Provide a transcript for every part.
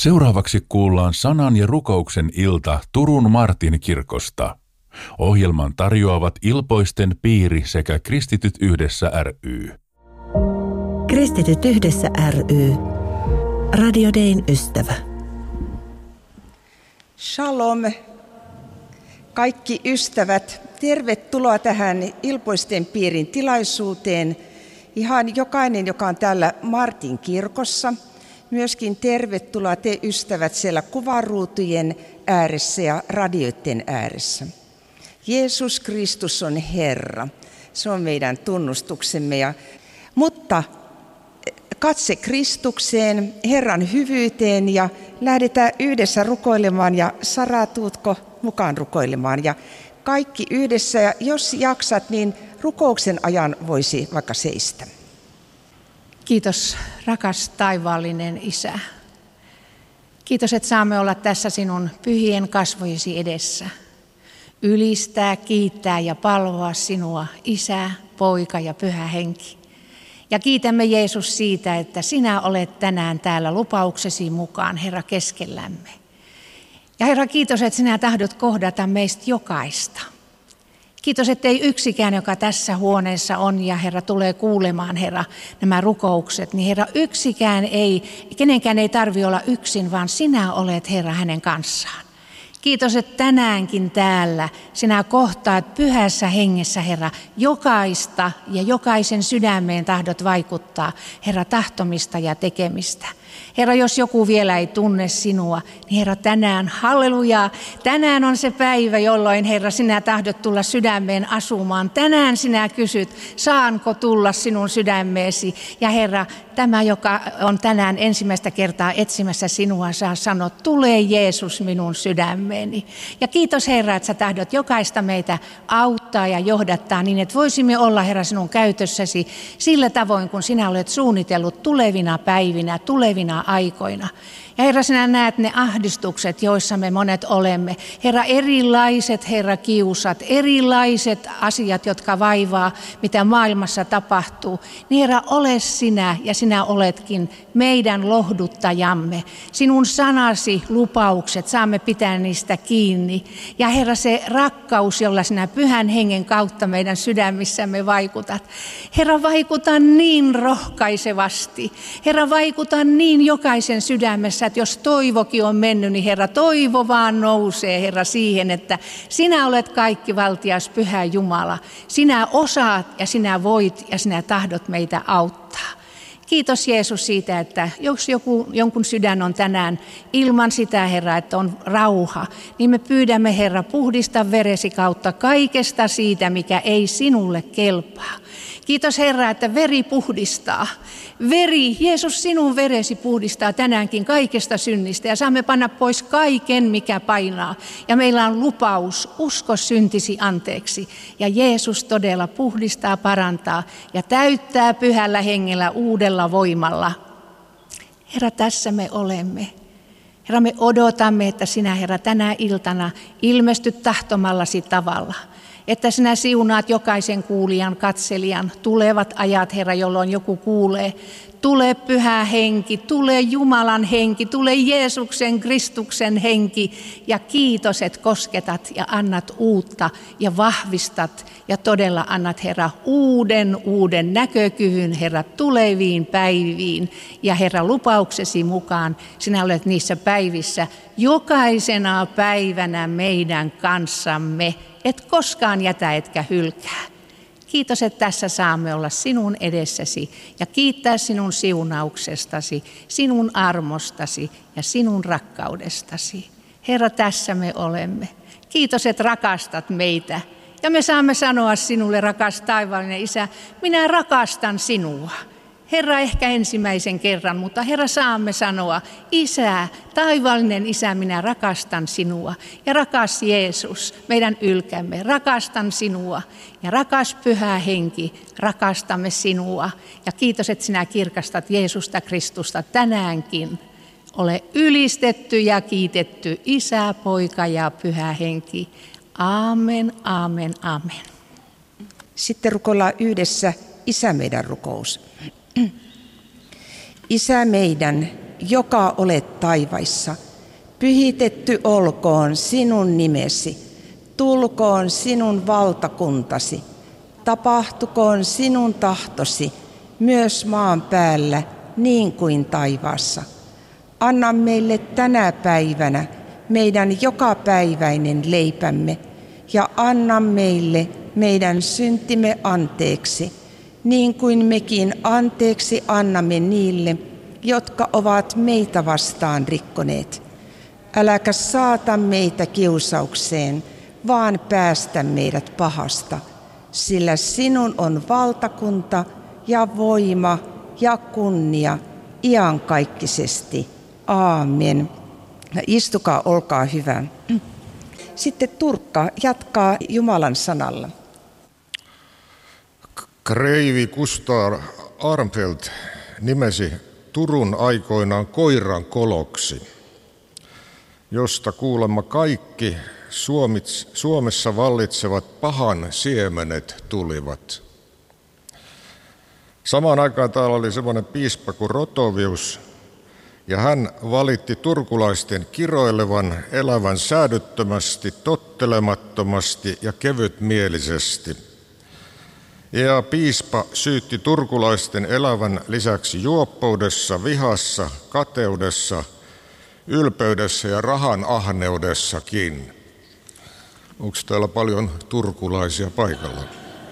Seuraavaksi kuullaan sanan ja rukouksen ilta Turun Martin kirkosta. Ohjelman tarjoavat Ilpoisten piiri sekä Kristityt yhdessä ry. Kristityt yhdessä ry. Radio Dayn ystävä. Shalom, kaikki ystävät. Tervetuloa tähän Ilpoisten piirin tilaisuuteen. Ihan jokainen, joka on täällä Martin kirkossa. Myöskin tervetuloa te ystävät siellä kuvaruutujen ääressä ja radioiden ääressä. Jeesus Kristus on Herra. Se on meidän tunnustuksemme. Mutta katse Kristukseen, Herran hyvyyteen ja lähdetään yhdessä rukoilemaan. Ja Sara, tuutko mukaan rukoilemaan? Ja kaikki yhdessä, ja jos jaksat, niin rukouksen ajan voisi vaikka seistä. Kiitos, rakas taivaallinen Isä. Kiitos, että saamme olla tässä sinun pyhien kasvojesi edessä. Ylistää, kiittää ja palvoa sinua, Isä, Poika ja Pyhä Henki. Ja kiitämme Jeesus siitä, että sinä olet tänään täällä lupauksesi mukaan, Herra, keskellämme. Ja Herra, kiitos, että sinä tahdot kohdata meistä jokaista. Kiitos, ettei yksikään, joka tässä huoneessa on ja Herra tulee kuulemaan, Herra, nämä rukoukset, niin Herra, kenenkään ei tarvitse olla yksin, vaan sinä olet, Herra, hänen kanssaan. Kiitos, että tänäänkin täällä sinä kohtaat pyhässä hengessä, Herra, jokaista ja jokaisen sydämeen tahdot vaikuttaa, Herra, tahtomista ja tekemistä. Herra, jos joku vielä ei tunne sinua, niin Herra, tänään, hallelujaa, tänään on se päivä, jolloin Herra, sinä tahdot tulla sydämeen asumaan. Tänään sinä kysyt, saanko tulla sinun sydämeesi? Ja Herra, tämä, joka on tänään ensimmäistä kertaa etsimässä sinua, saa sanoa, tule Jeesus minun sydämeeni. Ja kiitos Herra, että sä tahdot jokaista meitä auttaa ja johdattaa niin, että voisimme olla, Herra, sinun käytössäsi sillä tavoin, kun sinä olet suunnitellut tulevina päivinä, tulevina aikoina. Ja Herra, sinä näet ne ahdistukset, joissa me monet olemme. Herra, erilaiset, Herra, kiusat, erilaiset asiat, jotka vaivaa, mitä maailmassa tapahtuu. Niin Herra, ole sinä ja sinä oletkin meidän lohduttajamme. Sinun sanasi lupaukset, saamme pitää niistä kiinni. Ja Herra, se rakkaus, jolla sinä Pyhän Hengen kautta meidän sydämissämme vaikutat. Herra, vaikuta niin rohkaisevasti. Herra, vaikuta niin jokaisen sydämessä, että jos toivokin on mennyt, niin Herra, toivo vaan nousee, Herra, siihen, että sinä olet kaikkivaltias Pyhä Jumala. Sinä osaat ja sinä voit ja sinä tahdot meitä auttaa. Kiitos Jeesus siitä, että jos jonkun sydän on tänään ilman sitä, Herra, että on rauha, niin me pyydämme, Herra, puhdista veresi kautta kaikesta siitä, mikä ei sinulle kelpaa. Kiitos Herra, että veri puhdistaa. Jeesus, sinun veresi puhdistaa tänäänkin kaikesta synnistä ja saamme panna pois kaiken, mikä painaa. Ja meillä on lupaus, usko syntisi anteeksi. Ja Jeesus todella puhdistaa, parantaa ja täyttää Pyhällä Hengellä uudella voimalla. Herra, tässä me olemme. Herra, me odotamme, että sinä, Herra, tänä iltana ilmestyt tahtomallasi tavalla. Että sinä siunaat jokaisen kuulijan, katselijan, tulevat ajat, Herra, jolloin joku kuulee. Tule Pyhä Henki, tule Jumalan henki, tule Jeesuksen, Kristuksen henki. Ja kiitos, että kosketat ja annat uutta ja vahvistat ja todella annat, Herra, uuden näkökyvyn, Herra, tuleviin päiviin. Ja Herra, lupauksesi mukaan sinä olet niissä päivissä jokaisena päivänä meidän kanssamme. Et koskaan jätä etkä hylkää. Kiitos, että tässä saamme olla sinun edessäsi ja kiittää sinun siunauksestasi, sinun armostasi ja sinun rakkaudestasi. Herra, tässä me olemme. Kiitos, että rakastat meitä. Ja me saamme sanoa sinulle, rakas taivaallinen Isä, minä rakastan sinua. Herra, ehkä ensimmäisen kerran, mutta Herra, saamme sanoa, Isä, taivaallinen Isä, minä rakastan sinua. Ja rakas Jeesus, meidän ylkämme, rakastan sinua. Ja rakas Pyhä Henki, rakastamme sinua. Ja kiitos, että sinä kirkastat Jeesusta Kristusta tänäänkin. Ole ylistetty ja kiitetty Isä, Poika ja Pyhä Henki. Aamen, aamen, aamen. Sitten rukoillaan yhdessä Isä meidän rukous. Isä meidän, joka olet taivaissa. Pyhitetty olkoon sinun nimesi. Tulkoon sinun valtakuntasi. Tapahtukoon sinun tahtosi, myös maan päällä, niin kuin taivaassa. Anna meille tänä päivänä meidän jokapäiväinen leipämme, ja anna meille meidän syntimme anteeksi, niin kuin mekin anteeksi annamme niille, jotka ovat meitä vastaan rikkoneet. Äläkä saata meitä kiusaukseen, vaan päästä meidät pahasta, sillä sinun on valtakunta ja voima ja kunnia iankaikkisesti. Aamen. Istukaa, olkaa hyvä. Sitten Turkka jatkaa Jumalan sanalla. Kreivi Kustaa Armfeldt nimesi Turun aikoinaan koiran koloksi, josta kuulemma kaikki Suomessa vallitsevat pahan siemenet tulivat. Samaan aikaan täällä oli semmoinen piispa kuin Rotovius, ja hän valitti turkulaisten kiroilevan elävän säädyttömästi, tottelemattomasti ja kevytmielisesti. Ja piispa syytti turkulaisten elävän lisäksi juoppoudessa, vihassa, kateudessa, ylpeydessä ja rahan ahneudessakin. Onko täällä paljon turkulaisia paikalla?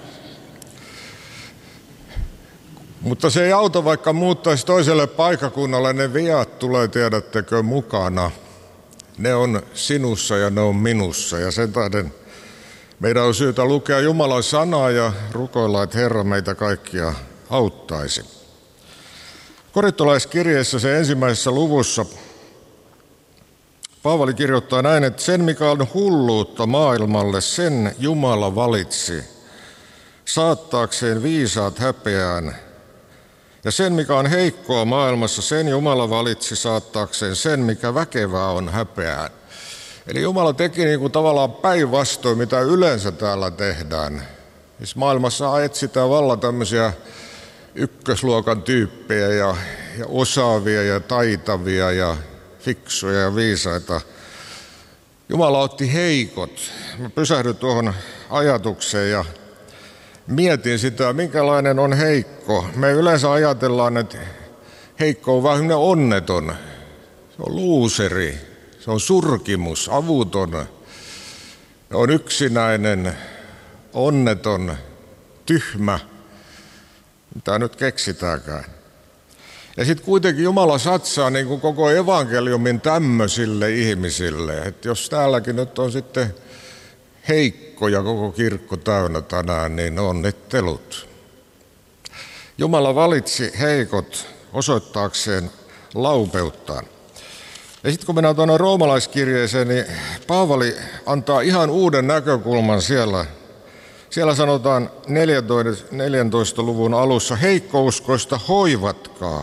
Mutta se ei auta, vaikka muuttaisi toiselle paikkakunnalle, ne viat tulee, tiedättekö, mukana. Ne on sinussa ja ne on minussa, ja sen tähden meidän on syytä lukea Jumalan sanaa ja rukoilla, että Herra meitä kaikkia auttaisi. Korintolaiskirjeessä se 1. luvussa Paavali kirjoittaa näin, että sen mikä on hulluutta maailmalle, sen Jumala valitsi, saattaakseen viisaat häpeään. Ja sen mikä on heikkoa maailmassa, sen Jumala valitsi saattaakseen sen, mikä väkevää on häpeään. Eli Jumala teki niin kuin tavallaan päinvastoin, mitä yleensä täällä tehdään. Siis maailmassa etsitään vallan tämmöisiä ykkösluokan tyyppejä ja osaavia ja taitavia ja fiksuja ja viisaita. Jumala otti heikot. Mä pysähdyin tuohon ajatukseen ja mietin sitä, minkälainen on heikko. Me yleensä ajatellaan, että heikko on vähän onneton. Se on luuseri, se on surkimus, avuton, on yksinäinen, onneton, tyhmä, mitä nyt keksitäänkään. Ja sitten kuitenkin Jumala satsaa niin kuin koko evankeliumin tämmöisille ihmisille, että jos täälläkin nyt on sitten heikko ja koko kirkko täynnä tänään, niin onnittelut. Jumala valitsi heikot osoittaakseen laupeuttaan. Ja sitten kun mennään tuonne roomalaiskirjeeseen, niin Paavali antaa ihan uuden näkökulman siellä. Siellä sanotaan 14. luvun alussa, heikkouskoista hoivatkaa,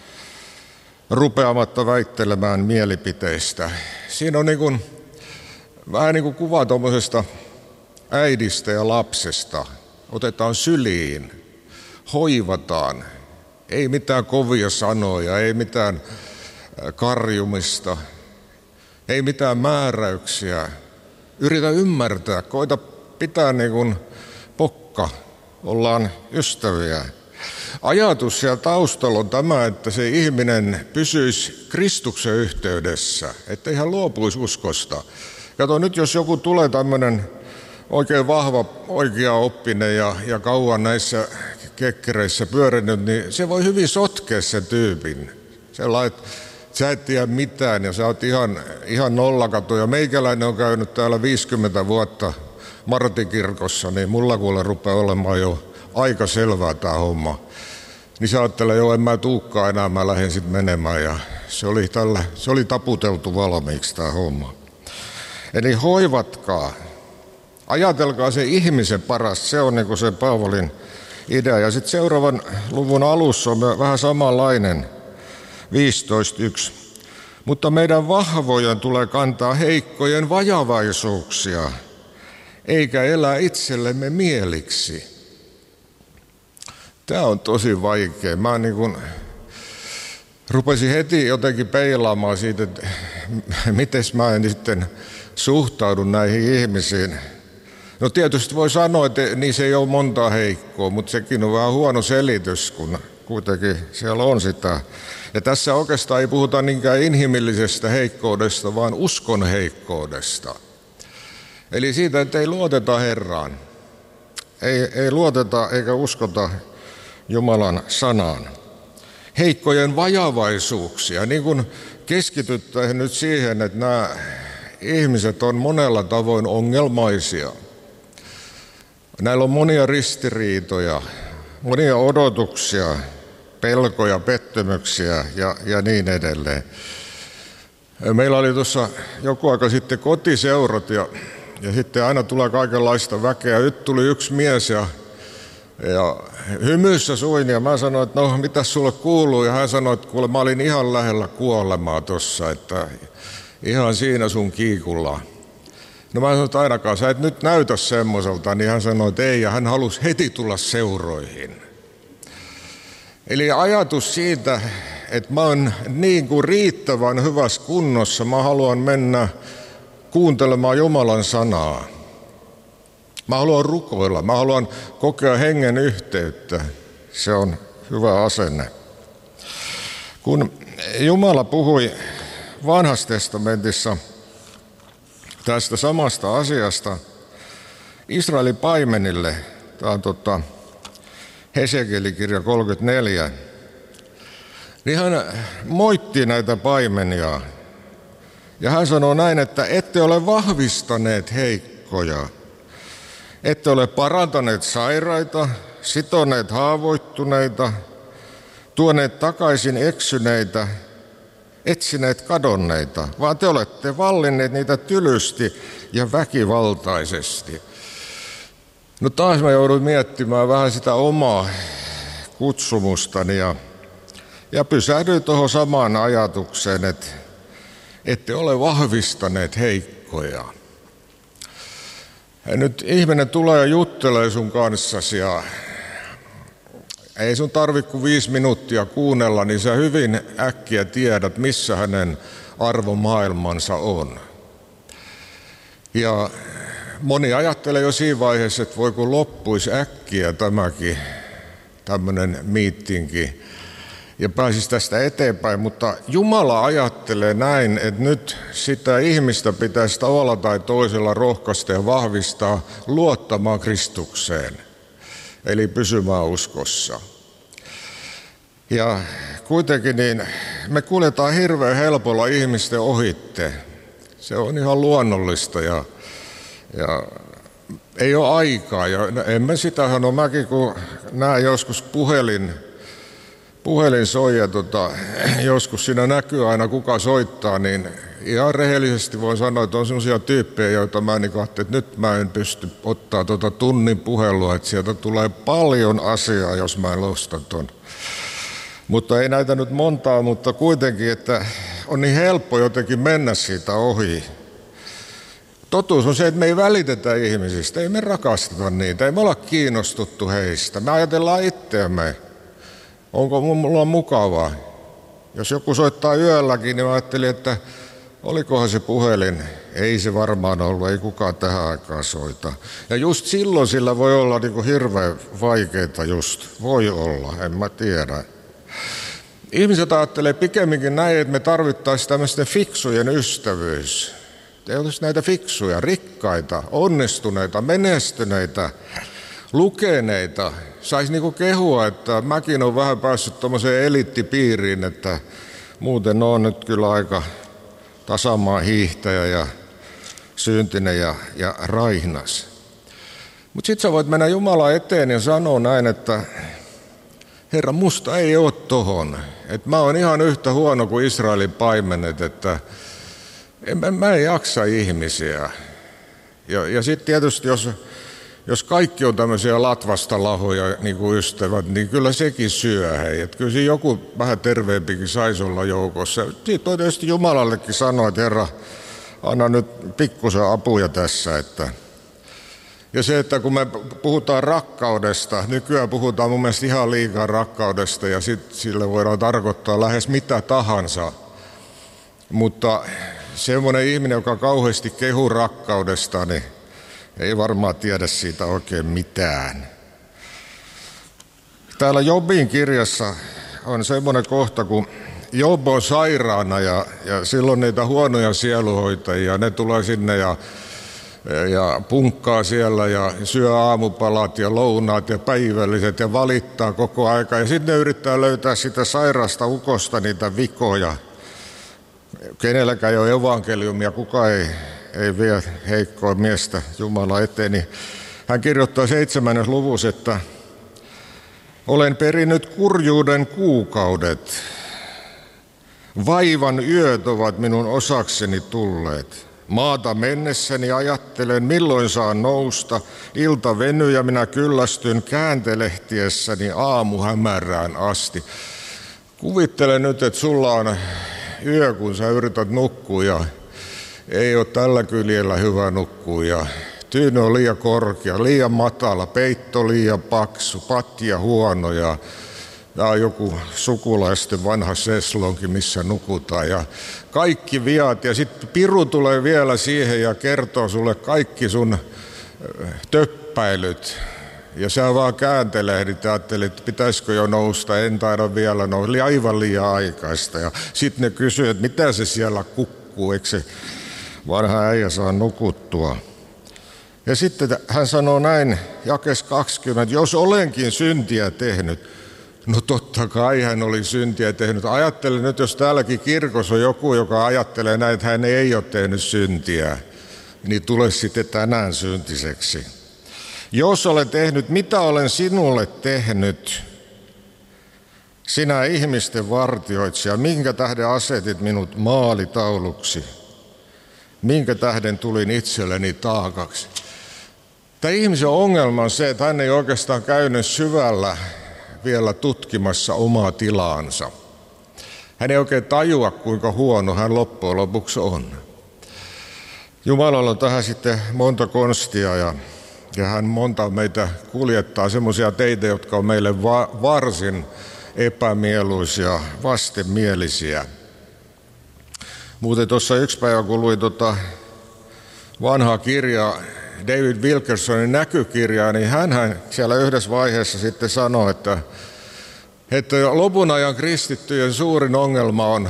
rupeamatta väittelemään mielipiteistä. Siinä on vähän niin kuin kuva tuommoisesta äidistä ja lapsesta. Otetaan syliin, hoivataan, ei mitään kovia sanoja, ei mitään karjumista, ei mitään määräyksiä. Yritä ymmärtää, koita pitää niin kuin pokka, ollaan ystäviä. Ajatus siellä taustalla on tämä, että se ihminen pysyisi Kristuksen yhteydessä, ettei hän luopuisi uskosta. Kato nyt, jos joku tulee tämmöinen oikein vahva, oikeaoppinen ja kauan näissä kekkereissä pyörinyt, niin se voi hyvin sotkea sen tyypin. Sellainen, että sä et tiedä mitään ja sä oot ihan nollakato. Ja meikäläinen on käynyt täällä 50 vuotta Martinkirkossa, niin mulla kuule rupeaa olemaan jo aika selvää tää homma. Niin sä ajattelee, joo en mä tuukkaan enää, mä lähden sitten menemään. Ja se oli taputeltu valmiiksi tää homma. Eli hoivatkaa. Ajatelkaa se ihmisen paras, se on niin kuin se Paavalin idea. Ja sitten seuraavan luvun alussa on vähän samanlainen, 15.1. Mutta meidän vahvojen tulee kantaa heikkojen vajavaisuuksia, eikä elää itsellemme mieliksi. Tämä on tosi vaikea. rupesin heti jotenkin peilaamaan siitä, että miten mä en sitten suhtaudu näihin ihmisiin. No tietysti voi sanoa, että niissä ei ole montaa heikkoa, mutta sekin on vähän huono selitys, kun kuitenkin siellä on sitä. Ja tässä oikeastaan ei puhuta niinkään inhimillisestä heikkoudesta, vaan uskon heikkoudesta. Eli siitä, että ei luoteta Herraan. Ei luoteta eikä uskota Jumalan sanaan. Heikkojen vajavaisuuksia, niin kuin keskityttäisiin nyt siihen, että nämä ihmiset on monella tavoin ongelmaisia. Näillä on monia ristiriitoja, monia odotuksia, pelkoja, pettymyksiä ja niin edelleen. Meillä oli tuossa joku aika sitten kotiseurat ja sitten aina tulee kaikenlaista väkeä. Nyt tuli yksi mies ja hymyssä suin ja mä sanoin, että no mitäs sulle kuuluu? Ja hän sanoi, että kuule mä olin ihan lähellä kuolemaa tuossa, että ihan siinä sun kiikulla. No mä sanoin, että ainakaan sä et nyt näytä semmoiselta, niin hän sanoi, että ei ja hän halusi heti tulla seuroihin. Eli ajatus siitä, että mä oon niin kuin riittävän hyvässä kunnossa, mä haluan mennä kuuntelemaan Jumalan sanaa. Mä haluan rukoilla, mä haluan kokea hengen yhteyttä. Se on hyvä asenne. Kun Jumala puhui Vanhassa testamentissa tästä samasta asiasta Israelin paimenille, tämä on Hesekiel-kirja 34, niin hän moitti näitä paimenia. Ja hän sanoo näin, että ette ole vahvistaneet heikkoja, ette ole parantaneet sairaita, sitoneet haavoittuneita, tuoneet takaisin eksyneitä, etsineet kadonneita, vaan te olette vallinneet niitä tylysti ja väkivaltaisesti. No taas mä joudun miettimään vähän sitä omaa kutsumustani ja pysähdyin tuohon samaan ajatukseen, että ette ole vahvistaneet heikkoja. Ja nyt ihminen tulee ja juttelee sun kanssasi ja ei sun tarvitse kuin 5 minuuttia kuunnella, niin sä hyvin äkkiä tiedät, missä hänen arvomaailmansa on. Ja moni ajattelee jo siinä vaiheessa, että voi kun loppuisi äkkiä tämäkin tämmöinen miittinki ja pääsisi tästä eteenpäin, mutta Jumala ajattelee näin, että nyt sitä ihmistä pitäisi tavalla tai toisella rohkaista ja vahvistaa luottamaan Kristukseen, eli pysymään uskossa. Ja kuitenkin niin me kuljetaan hirveän helpolla ihmisten ohitte. Se on ihan luonnollista ja ei ole aikaa. Ja en mä sitä sano, mäkin kun näen joskus puhelin soi ja joskus siinä näkyy aina kuka soittaa, niin ihan rehellisesti voin sanoa, että on sellaisia tyyppejä, joita mä niin ajattelin, että nyt mä en pysty ottaa tunnin puhelua, että sieltä tulee paljon asiaa, jos mä en losta ton. Mutta ei näitä nyt montaa, mutta kuitenkin, että on niin helppo jotenkin mennä siitä ohi. Totuus on se, että me ei välitetä ihmisistä, ei me rakasteta niitä, ei me olla kiinnostuttu heistä. Me ajatellaan itseämme. Onko mulla mukavaa? Jos joku soittaa yölläkin, niin mä ajattelin, että olikohan se puhelin. Ei se varmaan ollut, ei kukaan tähän aikaan soita. Ja just silloin sillä voi olla niin kuin hirveän vaikeita just. Voi olla, en mä tiedä. Ihmiset ajattelee pikemminkin näin, että me tarvittaisiin tämmöisten fiksujen ystävyys. Ei olisi näitä fiksuja, rikkaita, onnistuneita, menestyneitä, lukeneita. Saisi niinku kehua, että mäkin olen vähän päässyt tuommoiseen eliittipiiriin, että muuten on nyt kyllä aika tasamaa hiihtäjä ja syntinen ja raihnas. Mutta sitten sä voit mennä Jumalan eteen ja sanoa näin, että Herra, musta ei ole tohon. Että mä oon ihan yhtä huono kuin Israelin paimenet, että mä en jaksa ihmisiä. Ja sitten tietysti, jos kaikki on tämmöisiä latvasta lahoja niin kuin ystävät, niin kyllä sekin syö hei. Että kyllä siinä joku vähän terveempikin saisi olla joukossa. Siitä on tietysti Jumalallekin sanoa, että Herra, anna nyt pikkusen apuja tässä, että Ja se, että kun me puhutaan rakkaudesta, nykyään puhutaan mun mielestä ihan liikaa rakkaudesta ja sille voidaan tarkoittaa lähes mitä tahansa. Mutta semmoinen ihminen, joka kauheasti kehuu rakkaudesta, niin ei varmaan tiedä siitä oikein mitään. Täällä Jobin kirjassa on semmoinen kohta, kun Job on sairaana ja silloin niitä huonoja sieluhoitajia, ne tulee sinne ja punkkaa siellä ja syö aamupalat ja lounaat ja päivälliset ja valittaa koko aika. Ja sitten ne yrittää löytää sitä sairasta ukosta niitä vikoja. Kenelläkään ei ole evankeliumia, kukaan ei vie heikkoa miestä Jumala eteen. Niin hän kirjoittaa 7. luvussa, että olen perinnyt kurjuuden kuukaudet. Vaivan yöt ovat minun osakseni tulleet. Maata mennessäni ajattelen, milloin saan nousta. Ilta venyy ja minä kyllästyn kääntelehtiessäni aamuhämärään asti. Kuvittele nyt, että sulla on yö, kun sä yrität nukkua ja ei ole tällä kyljellä hyvä nukkua. Ja tyyny on liian korkea, liian matala, peitto liian paksu, patja huono ja joku sukulaisten vanha seslonki, missä nukutaan ja kaikki viat. Ja sitten piru tulee vielä siihen ja kertoo sulle kaikki sun töppäilyt. Ja sä vaan kääntelehdit ja ajattelit, että pitäisikö jo nousta, en taida vielä nousta, oli aivan liian aikaista. Ja sitten ne kysyy, että mitä se siellä kukkuu, eikö se vanha äijä saa nukuttua. Ja sitten hän sanoo näin, jakes 20, jos olenkin syntiä tehnyt. No totta kai hän oli syntiä tehnyt. Ajattele nyt, jos täälläkin kirkossa on joku, joka ajattelee näin, että hän ei ole tehnyt syntiä, niin tule sitten tänään syntiseksi. Jos olen tehnyt, mitä olen sinulle tehnyt, sinä ihmisten vartioitsija, minkä tähden asetit minut maalitauluksi, minkä tähden tulin itselleni taakaksi. Tämä ihmisen ongelma on se, että hän ei oikeastaan käynyt syvällä vielä tutkimassa omaa tilaansa. Hän ei oikein tajua, kuinka huono hän loppujen lopuksi on. Jumalalla on tähän sitten monta konstia ja hän monta meitä kuljettaa semmoisia teitä, jotka on meille varsin epämieluisia, vastenmielisiä. Muuten tuossa yksi päivä, kun luin vanhaa kirjaa, David Wilkersonin näkykirjaa, niin hänhän siellä yhdessä vaiheessa sitten sanoi, että lopun ajan kristittyjen suurin ongelma on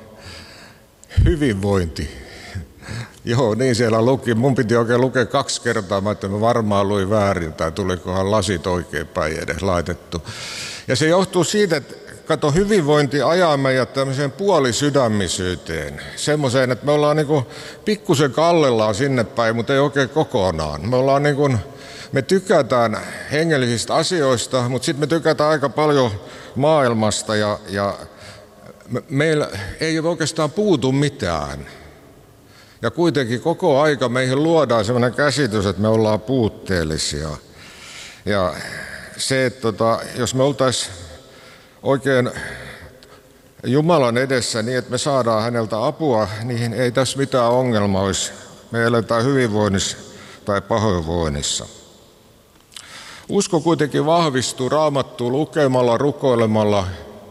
hyvinvointi. Joo, niin siellä luki. Mun piti oikein lukea 2 kertaa, että mä varmaan luin väärin, tai tulikohan lasit oikein päin edes laitettu. Ja se johtuu siitä, että hyvinvointi ajaa meidät tämmöiseen puolisydämisyyteen. Semmoiseen, että me ollaan niinku pikkusen kallellaan sinne päin, mutta ei oikein kokonaan. Me tykätään hengellisistä asioista, mutta sitten me tykätään aika paljon maailmasta ja meillä ei oikeastaan puutu mitään. Ja kuitenkin koko aika meihin luodaan sellainen käsitys, että me ollaan puutteellisia. Ja se, että jos me oltaisiin oikein Jumalan edessä niin, että me saadaan häneltä apua, niin ei tässä mitään ongelmaa olisi. Me eletään hyvinvoinnissa tai pahoinvoinnissa. Usko kuitenkin vahvistuu Raamattua lukemalla, rukoilemalla,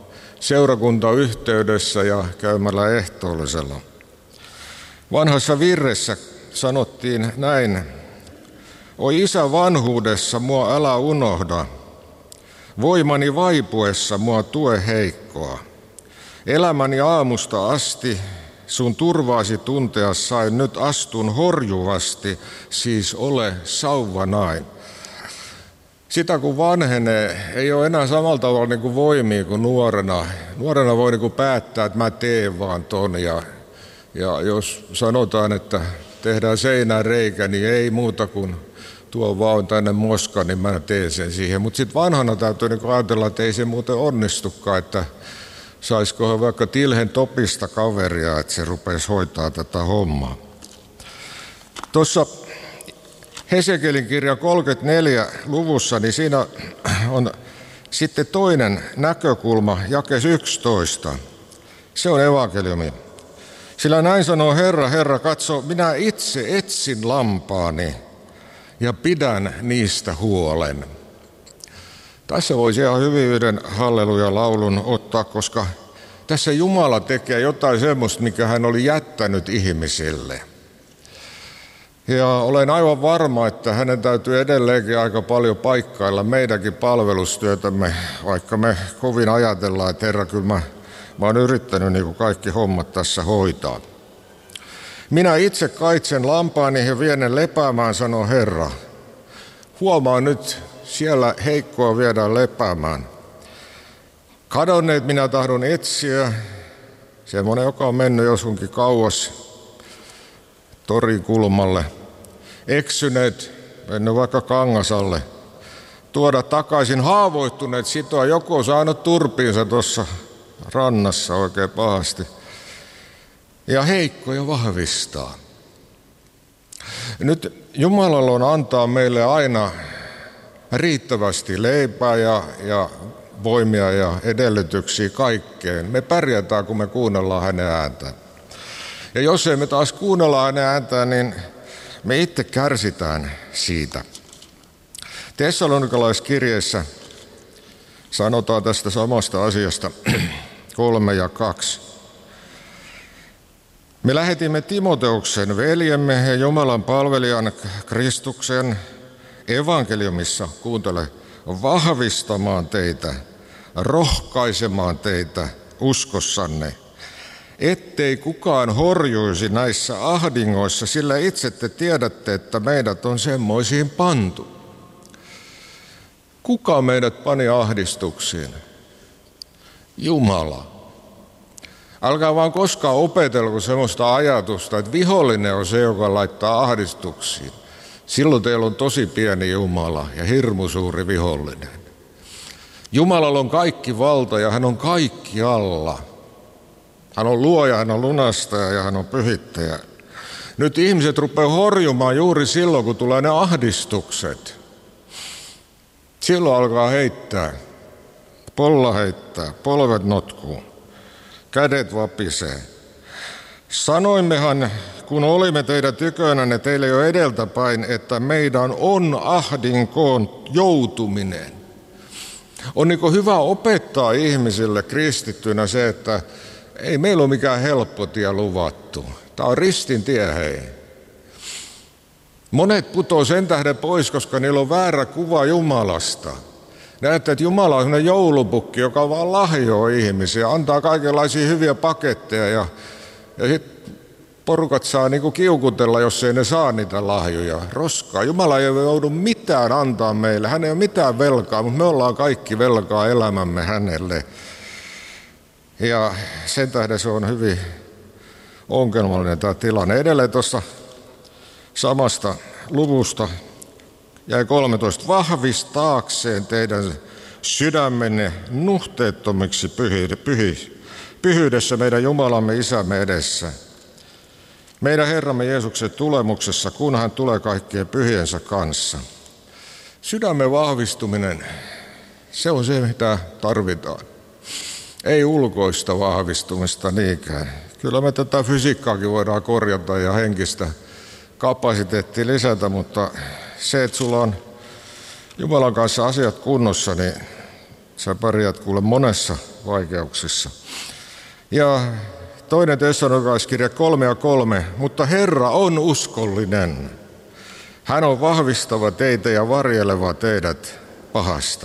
seurakuntayhteydessä ja käymällä ehtoollisella. Vanhassa virressä sanottiin näin, oi Isä vanhuudessa, mua älä unohda, voimani vaipuessa mua tue heikkoa. Elämäni aamusta asti sun turvaasi tuntea sain, nyt astun horjuvasti, siis ole sauvanain. Sitä kun vanhenee, ei ole enää samalla tavalla niin kuin voimia kuin nuorena. Nuorena voi niin kuin päättää, että mä teen vaan ton ja jos sanotaan, että tehdään seinään reikä, niin ei muuta kuin tuo vaan tänne moska, niin mä teen sen siihen. Mutta sitten vanhana täytyy niin ajatella, että ei se muuten onnistukaan, että saisikohan vaikka Tilhen Topista kaveria, että se rupesi hoitaa tätä hommaa. Tuossa Hesekielin kirja 34 luvussa, niin siinä on sitten toinen näkökulma, jakes 11. Se on evankeliumi. Sillä näin sanoo Herra, Herra, katso, minä itse etsin lampaani ja pidän niistä huolen. Tässä voisi ihan hyvin yhden halleluja-laulun ottaa, koska tässä Jumala tekee jotain semmoista, mikä hän oli jättänyt ihmisille. Ja olen aivan varma, että hänen täytyy edelleenkin aika paljon paikkailla meidänkin palvelustyötämme, vaikka me kovin ajatellaan, että Herra, kyllä mä oon yrittänyt niin kuin kaikki hommat tässä hoitaa. Minä itse kaitsen lampaani ja vien ne lepäämään, sanoo Herra. Huomaa nyt, siellä heikkoa viedään lepäämään. Kadonneet minä tahdon etsiä, semmoinen, joka on mennyt joskunkin kauas torin kulmalle. Eksyneet, mennyt vaikka Kangasalle. Tuoda takaisin haavoittuneet sitoa, joku on saanut turpiinsa tuossa rannassa oikein pahasti. Ja heikkoja vahvistaa. Nyt Jumalalla on antaa meille aina riittävästi leipää ja voimia ja edellytyksiä kaikkeen. Me pärjätään, kun me kuunnellaan hänen ääntään. Ja jos ei me taas kuunnella hänen ääntään, niin me itse kärsitään siitä. Tessalonikalaiskirjeessä sanotaan tästä samasta asiasta 3:2. Me lähetimme Timoteuksen veljemme ja Jumalan palvelijan Kristuksen evankeliumissa, kuuntele, vahvistamaan teitä, rohkaisemaan teitä uskossanne, ettei kukaan horjuisi näissä ahdingoissa, sillä itse te tiedätte, että meidät on semmoisiin pantu. Kuka meidät pani ahdistuksiin? Jumala. Älkää vaan koskaan opetelko semmoista ajatusta, että vihollinen on se, joka laittaa ahdistuksiin. Silloin teillä on tosi pieni Jumala ja hirmu suuri vihollinen. Jumalalla on kaikki valta ja hän on kaikkialla. Hän on luoja, hän on lunastaja ja hän on pyhittäjä. Nyt ihmiset rupeaa horjumaan juuri silloin, kun tulee ne ahdistukset. Silloin alkaa heittää, polla heittää, polvet notkuu, kädet vapisee. Sanoimmehan, kun olimme teidän tykönänne teille jo edeltäpäin, että meidän on ahdinkoon joutuminen. On niin hyvä opettaa ihmisille kristittynä se, että ei meillä ole mikään helppo tie luvattu. Tämä on ristin tie, hei. Monet putoo sen tähden pois, koska niillä on väärä kuva Jumalasta. Näette, että Jumala on sellainen joulupukki, joka vaan lahjoo ihmisiä, antaa kaikenlaisia hyviä paketteja ja sitten porukat saa niinku kiukutella, jos ei ne saa niitä lahjoja. Roskaa. Jumala ei joudu mitään antaa meille. Hän ei ole mitään velkaa, mutta me ollaan kaikki velkaa elämämme hänelle. Ja sen tähden se on hyvin ongelmallinen tämä tilanne. Edelleen tuossa samasta luvusta jäi 13. Vahvistaakseen teidän sydämenne nuhteettomiksi pyhyydessä meidän Jumalamme Isämme edessä. Meidän Herramme Jeesuksen tulemuksessa, kun hän tulee kaikkien pyhiensä kanssa. Sydämen vahvistuminen, se on se, mitä tarvitaan. Ei ulkoista vahvistumista niinkään. Kyllä me tätä fysiikkaakin voidaan korjata ja henkistä kapasiteettia lisätä, mutta se, että sulla on Jumalan kanssa asiat kunnossa, niin sä pärjät kuule monessa vaikeuksissa. Ja 2. Tessalonikalaiskirja 3:3, mutta Herra on uskollinen. Hän on vahvistava teitä ja varjeleva teidät pahasta.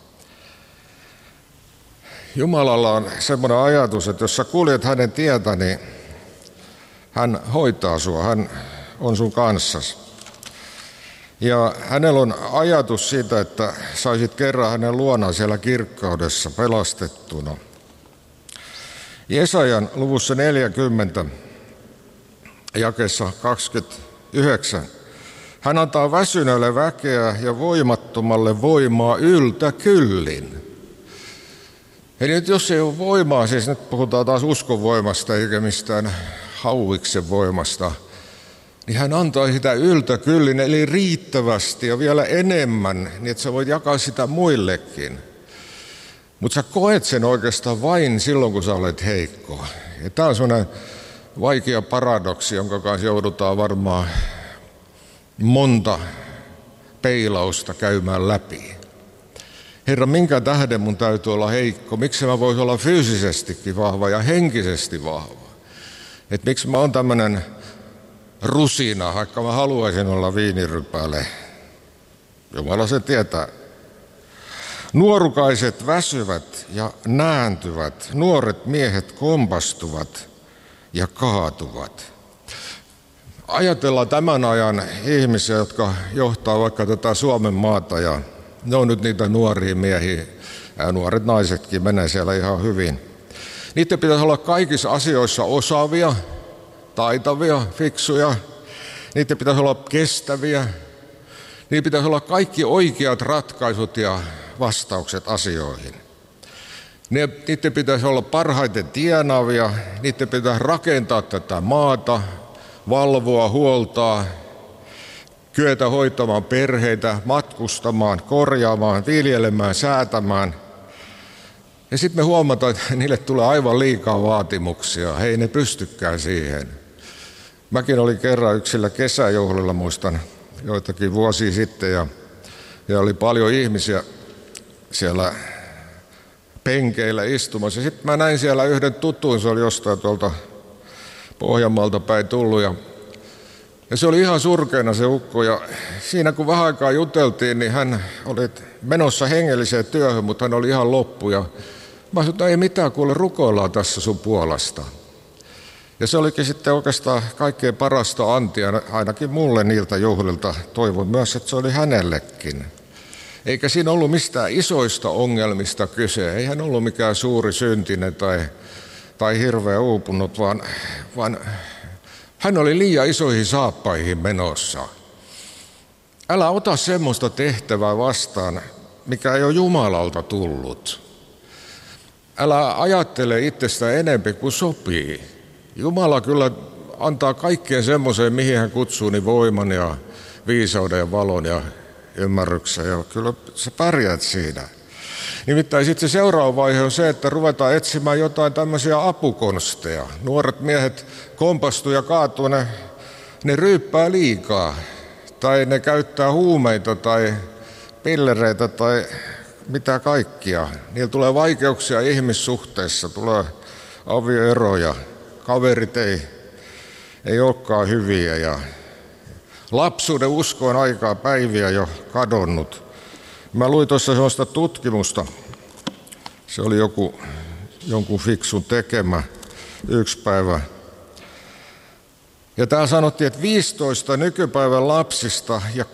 Jumalalla on semmoinen ajatus, että jos sä kuljet hänen tietä, niin hän hoitaa sua, hän on sun kanssasi. Ja hänellä on ajatus siitä, että saisit kerran hänen luonaan siellä kirkkaudessa pelastettuna. Jesajan luvussa 40, jakeessa 29. Hän antaa väsyneelle väkeä ja voimattomalle voimaa yltäkyllin. Eli nyt jos ei ole voimaa, siis nyt puhutaan taas uskon voimasta eikä mistään hauiksen voimasta, niin hän antaa sitä yltäkyllin, eli riittävästi ja vielä enemmän, niin että sä voit jakaa sitä muillekin. Mutta sä koet sen oikeastaan vain silloin, kun sä olet heikko. Ja tämä on sellainen vaikea paradoksi, jonka kanssa joudutaan varmaan monta peilausta käymään läpi. Herra, minkä tähden mun täytyy olla heikko? Miksi mä voisin olla fyysisestikin vahva ja henkisesti vahva? Että miksi mä oon tämmöinen rusina, vaikka mä haluaisin olla viinirypäle? Jumala se tietää. Nuorukaiset väsyvät ja nääntyvät, nuoret miehet kompastuvat ja kaatuvat. Ajatellaan tämän ajan ihmisiä, jotka johtaa vaikka tätä Suomen maata, ja ne on nyt niitä nuoria miehiä, ja nuoret naisetkin menee siellä ihan hyvin. Niiden pitäisi olla kaikissa asioissa osaavia, taitavia, fiksuja. Niiden pitäisi olla kestäviä. Niiden pitäisi olla kaikki oikeat ratkaisut ja vastaukset asioihin. Niiden pitäisi olla parhaiten tienaavia. Niiden pitäisi rakentaa tätä maata, valvoa, huoltaa, kyetä hoitamaan perheitä, matkustamaan, korjaamaan, viljelemään, säätämään. Ja sitten me huomataan, että niille tulee aivan liikaa vaatimuksia. He ei ne pystykään siihen. Mäkin olin kerran yksillä kesäjuhlilla, muistan joitakin vuosia sitten, ja oli paljon ihmisiä siellä penkeillä istumassa. Sitten mä näin siellä yhden tutun, se oli jostain tuolta Pohjanmaalta päin tullut, ja se oli ihan surkeana se ukko, ja siinä kun vähän aikaa juteltiin, niin hän oli menossa hengelliseen työhön, mutta hän oli ihan loppu, ja mä sanoin, että ei mitään, kuule, rukoillaan tässä sun puolesta. Ja se olikin sitten oikeastaan kaikkein parasta antia, ainakin mulle niiltä juhlilta. Toivon myös, että se oli hänellekin. Eikä siinä ollut mistään isoista ongelmista kyse. Ei hän ollut mikään suuri syntinen tai hirveä uupunut, vaan hän oli liian isoihin saappaihin menossa. Älä ota semmoista tehtävää vastaan, mikä ei ole Jumalalta tullut. Älä ajattele itsestä enempi kuin sopii. Jumala kyllä antaa kaikkeen semmoiseen, mihin hän kutsuu, niin voiman ja viisauden ja valon ja ymmärryksen. Ja kyllä sä pärjäät siinä. Nimittäin sitten se seuraava vaihe on se, että ruvetaan etsimään jotain tämmöisiä apukonsteja. Nuoret miehet kompastuu ja kaatuu, ne ryyppää liikaa. Tai ne käyttää huumeita tai pillereitä tai mitä kaikkia. Niillä tulee vaikeuksia ihmissuhteissa, tulee avioeroja. Kaverit ei olekaan hyviä, ja lapsuuden usko on aikaa päiviä jo kadonnut. Mä luin tuossa sellaista tutkimusta, se oli jonkun fiksun tekemä yksi päivä. Ja täällä sanottiin, että 15 nykypäivän lapsista ja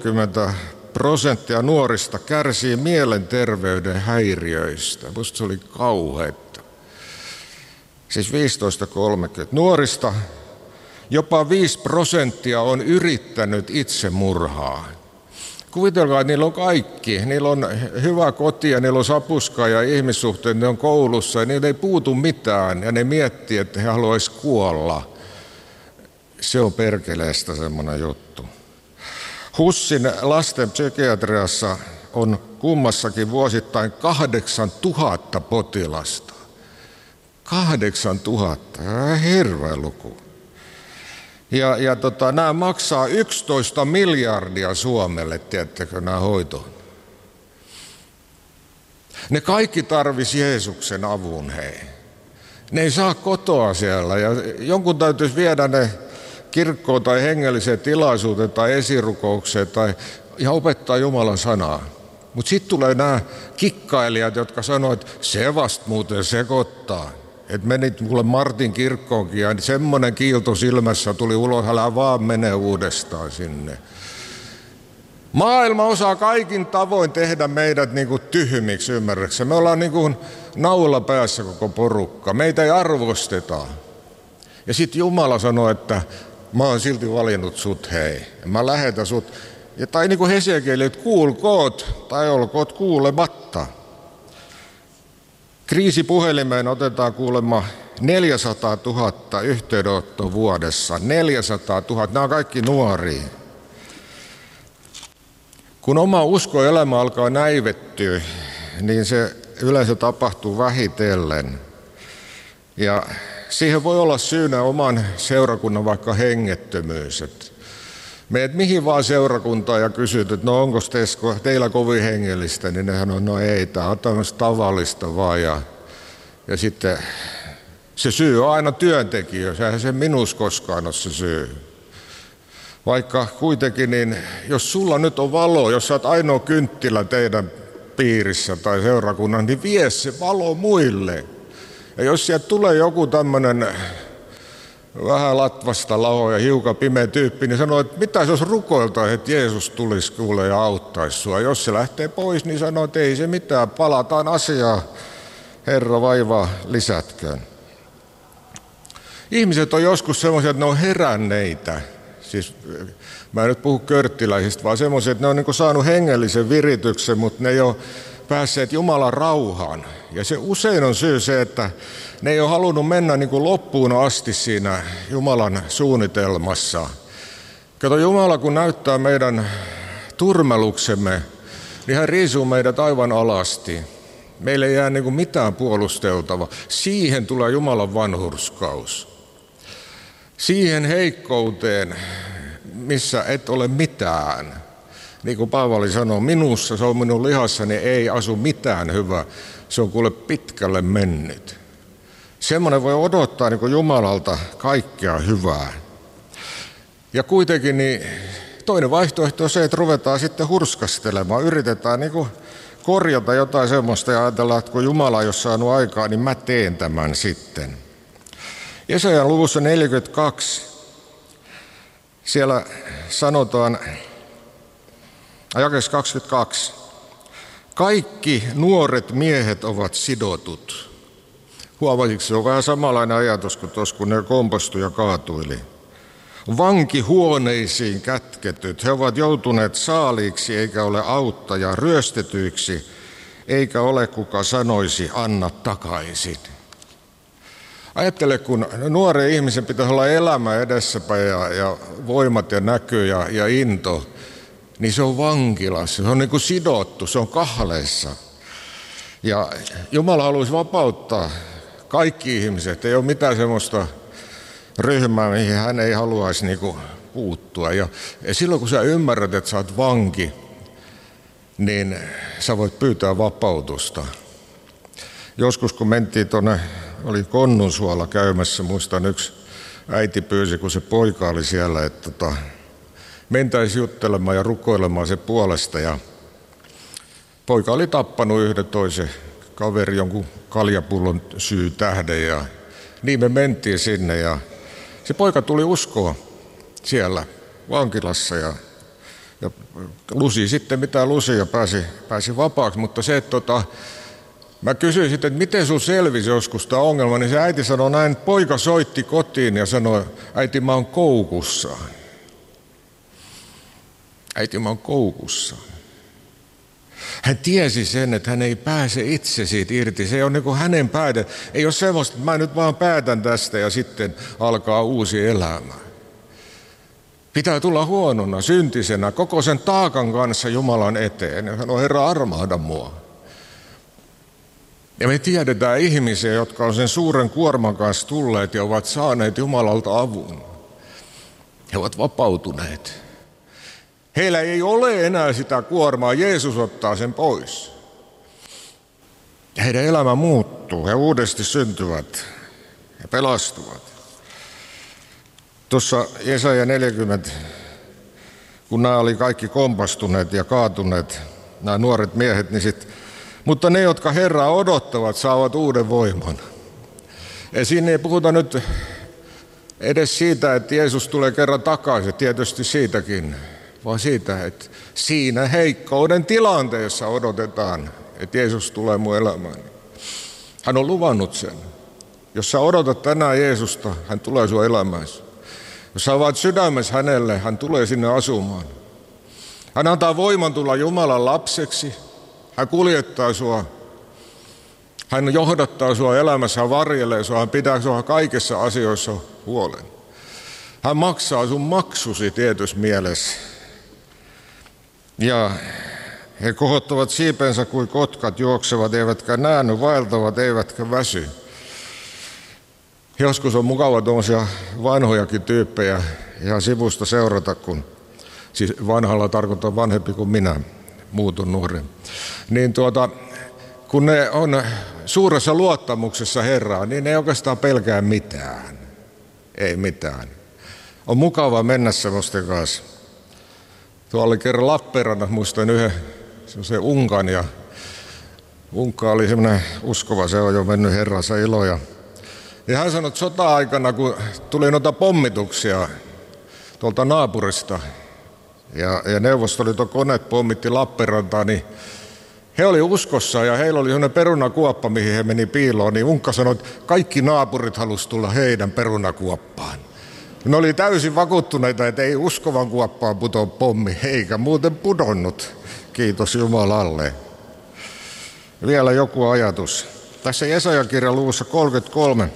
30% nuorista kärsii mielenterveyden häiriöistä. Musta se oli kauheata. Siis 15-30. Nuorista jopa 5% on yrittänyt itsemurhaa. Kuvitelkaa, että niillä on kaikki. Niillä on hyvä koti ja niillä on sapuskaa ja ihmissuhteet, ne on koulussa ja niillä ei puutu mitään. Ja ne miettii, että he haluaisivat kuolla. Se on perkeleestä semmoinen juttu. HUSin lasten psykiatriassa on kummassakin vuosittain 8000 potilasta. 8000, hirveä luku. Ja nämä maksaa 11 miljardia Suomelle, tiedättekö, nämä hoitoon. Ne kaikki tarvisi Jeesuksen avun, hei. Ne ei saa kotoa siellä, ja jonkun täytyisi viedä ne kirkkoon tai hengelliseen tilaisuuteen tai esirukoukseen ja opettaa Jumalan sanaa. Mutta sitten tulee nämä kikkailijat, jotka sanoo, että se vasta muuten sekoittaa. Että menit mulle Martin kirkkoonkin ja semmoinen kiilto silmässä tuli ulos, älä vaan mene uudestaan sinne. Maailma osaa kaikin tavoin tehdä meidät niin kuin tyhmiksi, ymmärräksä. Me ollaan niin kuin naula päässä koko porukka. Meitä ei arvosteta. Ja sitten Jumala sanoo, että mä oon silti valinnut sut, hei. Ja mä lähetän sut. Ja tai niin kuin Hesekieli, että kuulkoot tai olkoot kuulematta. Kriisipuhelimeen otetaan kuulemma 400 000 yhteydenottoa vuodessa. 400 000, nämä on kaikki nuoria. Kun oma uskoelämä alkaa näivettyä, niin se yleensä tapahtuu vähitellen. Ja siihen voi olla syynä oman seurakunnan vaikka hengettömyys. Meet mihin vaan seurakuntaan ja kysyt, että no onko teillä kovin hengellistä, niin ne sanoo, no ei, tämä on tämmöistä tavallista vaan. Ja sitten se syy on aina työntekijöissä, eihän se minus koskaan ole se syy. Vaikka kuitenkin, niin jos sulla nyt on valo, jos sä oot ainoa kynttilä teidän piirissä tai seurakunnan, niin vie se valo muille. Ja jos sieltä tulee joku tämmöinen vähän latvasta laho ja hiukan pimeä tyyppi, niin sanoo, että mitä jos rukoiltaisiin, että Jeesus tulisi kuule ja auttaisi sua. Jos se lähtee pois, niin sanoo, että ei se mitään, palataan asiaa, Herra vaivaa lisätköön. Ihmiset on joskus semmoisia, että ne on heränneitä. Siis mä en nyt puhu körttiläisistä, vaan semmoisia, että ne on niin kuin saanut hengellisen virityksen, mutta ne ei ole päässeet Jumalan rauhaan. Ja se usein on syy se, että ne ei ole halunnut mennä niin kuin loppuun asti siinä Jumalan suunnitelmassa. Kato, Jumala kun näyttää meidän turmeluksemme, niin hän riisuu meidät aivan alasti. Meille ei jää niin kuin mitään puolusteltavaa. Siihen tulee Jumalan vanhurskaus. Siihen heikkouteen, missä et ole mitään. Niin kuin Paavali sanoo, minussa, se on minun lihassani, ei asu mitään hyvää. Se on kuule pitkälle mennyt. Semmoinen voi odottaa niin kuin Jumalalta kaikkea hyvää. Ja kuitenkin niin toinen vaihtoehto on se, että ruvetaan sitten hurskastelemaan. Yritetään niin kuin korjata jotain semmoista ja ajatellaan, että kun Jumala ei ole saanut aikaa, niin mä teen tämän sitten. Jesajan luvussa 42, siellä sanotaan, jakeessa 22, kaikki nuoret miehet ovat sidotut. Huomasitko, se on vähän samanlainen ajatus kuin tuossa, kun ne kompastui ja kaatuili. Vankihuoneisiin kätketyt, he ovat joutuneet saaliiksi eikä ole auttajaa, ryöstetyiksi eikä ole kuka sanoisi anna takaisin. Ajattele, kun nuoren ihmisen pitäisi olla elämä edessäpäin ja voimat ja näky ja into, niin se on vankilassa, se on niin kuin sidottu, se on kahleissa. Ja Jumala haluaisi vapauttaa kaikki ihmiset, ei ole mitään semmoista ryhmää, mihin hän ei haluaisi niin kuin puuttua. Ja silloin kun sä ymmärrät, että sä oot vanki, niin sä voit pyytää vapautusta. Joskus kun mentiin tuonne, oli Konnunsuolla käymässä, muistan yksi äiti pyysi, kun se poika oli siellä, että mentäisiin juttelemaan ja rukoilemaan se puolesta. Ja poika oli tappanut yhden toisen kaveri jonkun kaljapullon syy tähden ja niin me mentiin sinne ja se poika tuli uskoon siellä vankilassa ja lusi sitten mitä lusi ja pääsi vapaaksi, mutta se, että mä kysyin sitten, että miten sun selvisi joskus tämä ongelma, niin se äiti sanoi näin, että poika soitti kotiin ja sanoi, äiti mä oon koukussa. Äiti mä oon koukussa. Hän tiesi sen, että hän ei pääse itse siitä irti. Se on niin kuin hänen päätä. Ei ole semmoista, että mä nyt vaan päätän tästä ja sitten alkaa uusi elämä. Pitää tulla huonona, syntisenä, koko sen taakan kanssa Jumalan eteen. Ja sanoo, Herra, armahda mua. Ja me tiedetään ihmisiä, jotka on sen suuren kuorman kanssa tulleet ja ovat saaneet Jumalalta avun. He ovat vapautuneet. Heillä ei ole enää sitä kuormaa, Jeesus ottaa sen pois. Ja heidän elämä muuttuu, he uudesti syntyvät ja pelastuvat. Tuossa Jesaja 40, kun nämä oli kaikki kompastuneet ja kaatuneet, nämä nuoret miehet, niin mutta ne, jotka Herraa odottavat, saavat uuden voiman. Ja siinä ei puhuta nyt edes siitä, että Jeesus tulee kerran takaisin, tietysti siitäkin, vaan siitä, että siinä heikkouden tilanteessa odotetaan, että Jeesus tulee mun elämään. Hän on luvannut sen. Jos sä odotat tänään Jeesusta, hän tulee sun elämääsi. Jos sä avaat sydämessä hänelle, hän tulee sinne asumaan. Hän antaa voiman tulla Jumalan lapseksi. Hän kuljettaa sua. Hän johdattaa sua elämässä, hän varjelee sua, hän pitää sua kaikissa asioissa huolen. Hän maksaa sun maksusi tietyssä mielessä. Ja he kohottavat siipensä kuin kotkat, juoksevat, eivätkä näänny, vaeltavat, eivätkä väsy. Joskus on mukava tuommoisia vanhojakin tyyppejä ihan sivusta seurata, kun siis vanhalla tarkoittaa vanhempi kuin minä, muut on nuori. Niin kun ne on suuressa luottamuksessa Herraan, niin ne ei oikeastaan pelkää mitään. Ei mitään. On mukava mennä semmoisten kanssa. Tuolla oli kerran Lappeenrannassa, muistan yhden semmoisen Unkan, ja Unkka oli semmoinen uskova, se on jo mennyt Herransa iloja. Ja hän sanoi, että sota-aikana, kun tuli noita pommituksia tuolta naapurista, ja Neuvostoliiton koneet pommitti Lappeenrantaa, niin he oli uskossa ja heillä oli sellainen perunakuoppa, mihin he meni piiloon, niin Unkka sanoi, että kaikki naapurit halusi tulla heidän perunakuoppaan. Ne oli täysin vakuuttuneita, että ei uskovan kuoppaan putoa pommi, eikä muuten pudonnut. Kiitos Jumalalle. Vielä joku ajatus. Tässä Jesaja-kirjan luvussa 33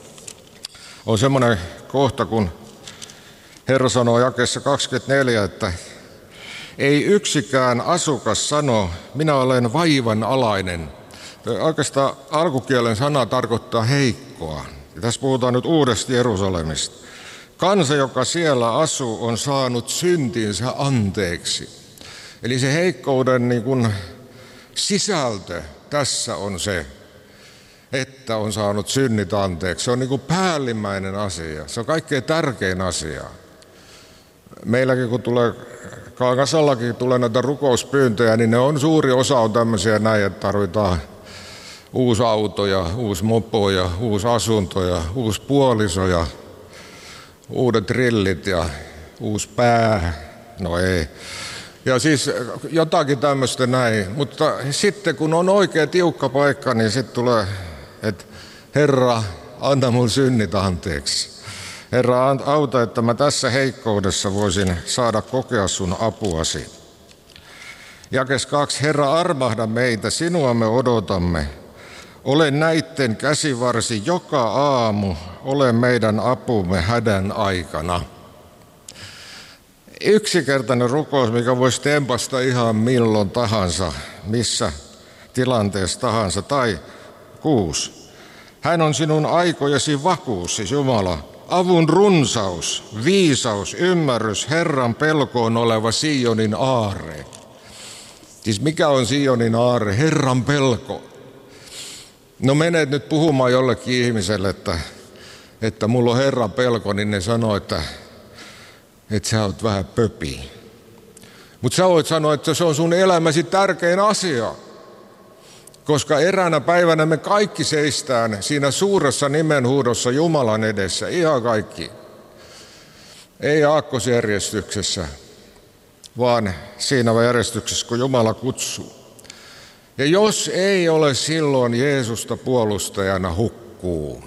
on semmoinen kohta, kun Herra sanoo jakeessa 24, että ei yksikään asukas sano, minä olen vaivan alainen. Oikeastaan alkukielen sana tarkoittaa heikkoa. Ja tässä puhutaan nyt uudesta Jerusalemista. Kansa, joka siellä asuu, on saanut syntinsä anteeksi. Eli se heikkouden niin kuin sisältö tässä on se, että on saanut synnit anteeksi. Se on niin kuin päällimmäinen asia. Se on kaikkein tärkein asia. Meilläkin kun tulee, Kasallakin tulee näitä rukouspyyntöjä, niin ne on suuri osa on tämmöisiä näin, että tarvitaan uusi auto ja uusi mopo ja uusi asunto ja uusi puoliso ja uudet rillit ja uusi pää. No ei. Ja siis jotakin tämmöistä näin. Mutta sitten kun on oikein tiukka paikka, niin sitten tulee, että Herra, anna mun synnit anteeksi. Herra, auta, että mä tässä heikkoudessa voisin saada kokea sun apuasi. Jakes 2. Herra, armahda meitä, sinua me odotamme. Ole näitten käsivarsi joka aamu, ole meidän apumme hädän aikana. Yksinkertainen rukous, mikä voisi tempasta ihan milloin tahansa, missä tilanteessa tahansa. Tai 6. Hän on sinun aikojesi vakuus, siis Jumala. Avun runsaus, viisaus, ymmärrys, Herran pelkoon oleva Sionin aarre. Siis mikä on Sionin aarre? Herran pelko. No menet nyt puhumaan jollekin ihmiselle, että mulla on Herran pelko, niin ne sanoo, että sä oot vähän pöpi. Mutta sä voit sanoa, että se on sun elämäsi tärkein asia. Koska eräänä päivänä me kaikki seistään siinä suuressa nimenhuudossa Jumalan edessä, ihan kaikki. Ei aakkosjärjestyksessä, vaan siinä järjestyksessä, kun Jumala kutsuu. Ja jos ei ole silloin Jeesusta puolustajana, hukkuu.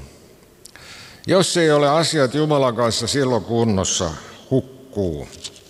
Jos ei ole asiat Jumalan kanssa silloin kunnossa, hukkuu.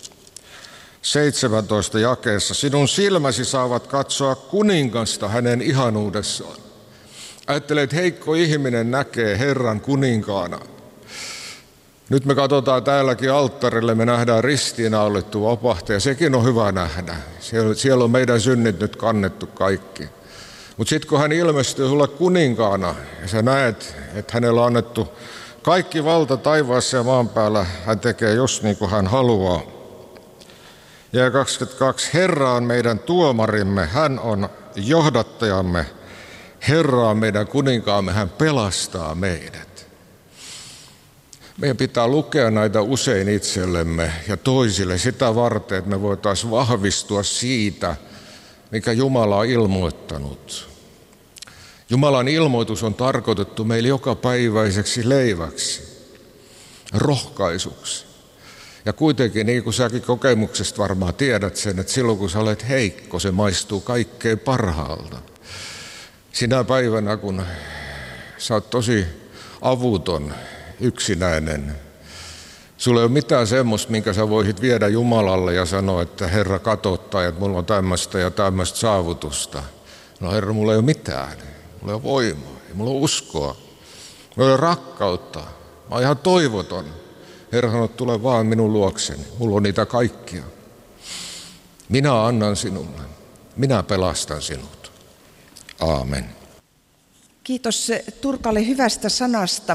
17 jakeessa. Sinun silmäsi saavat katsoa kuningasta hänen ihanuudessaan. Ajattelee, että heikko ihminen näkee Herran kuninkaana. Nyt me katsotaan täälläkin alttarille, me nähdään ristiinnaulittu vapahtaja, ja sekin on hyvä nähdä. Siellä on meidän synnit nyt kannettu kaikki. Mutta sitten kun hän ilmestyy sulle kuninkaana, ja sä näet, että hänellä on annettu kaikki valta taivaassa ja maan päällä, hän tekee just niin kuin hän haluaa. Ja 22. Herra on meidän tuomarimme, hän on johdattajamme. Herra on meidän kuninkaamme, hän pelastaa meidät. Meidän pitää lukea näitä usein itsellemme ja toisille sitä varten, että me voitaisiin vahvistua siitä, mikä Jumala on ilmoittanut. Jumalan ilmoitus on tarkoitettu meille jokapäiväiseksi leiväksi, rohkaisuksi. Ja kuitenkin, niin kuin säkin kokemuksesta varmaan tiedät sen, että silloin kun sä olet heikko, se maistuu kaikkein parhaalta. Sinä päivänä, kun sä oot tosi avuton, yksinäinen, sulla ei ole mitään semmoista, minkä sä voisit viedä Jumalalle ja sanoa, että Herra katottaa, että mulla on tämmöistä ja tämmöistä saavutusta. No Herra, mulla ei ole mitään. Mulla ei ole voimaa, mulla on uskoa, mulla ei ole rakkautta. Mä oon ihan toivoton. Herra sanoo, tule vaan minun luokseni. Mulla on niitä kaikkia. Minä annan sinulle. Minä pelastan sinut. Aamen. Kiitos Turkalle hyvästä sanasta.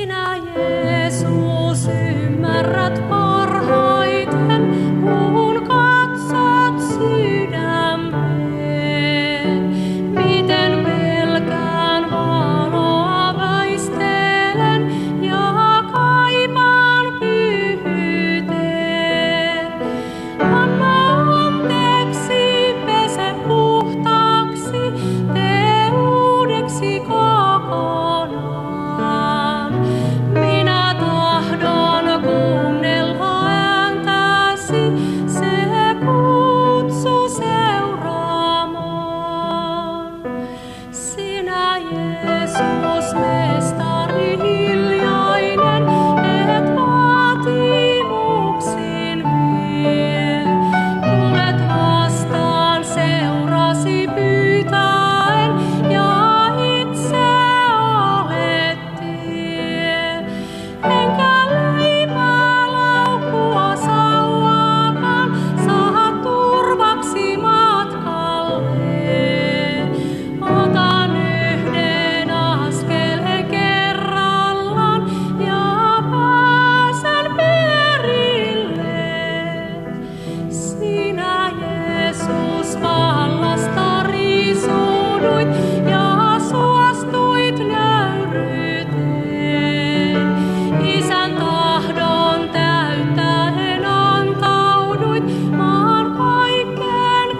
Sinä Jeesus ymmärrät parhaiten, kun katsot sydämeen. Miten pelkään valoa väistelen ja kaipaan pyhyyteen. Anna anteeksi, pese puhtaaksi, tee uudeksi kokonaan. Minä tahdon kuunnella ääntäsi, se kutsu seuraamaan. Sinä Jeesus, mestari hiljainen, et vaatimuksin vie. Tulet vastaan seurasi pyytäen ja itse olet tie. Enkä leipää laukkua sauvakaan, saat turvaksi matkalle. Otan yhden askeleen kerrallaan ja pääsen perille. Sinä Jeesus vallasta riisuuduit ja suostuit nöyryyteen. Isän tahdon täyttäen antauduit maan kaikkeen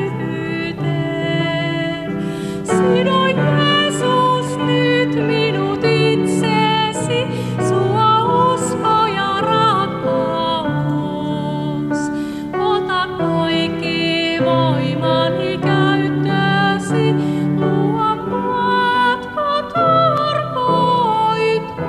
köyhyyteen. Sidoin Jeesus nyt minut itseesi, sua usko ja rakkaus. Ota kaikki voimani käyttöösi, luo matka tarkoitus.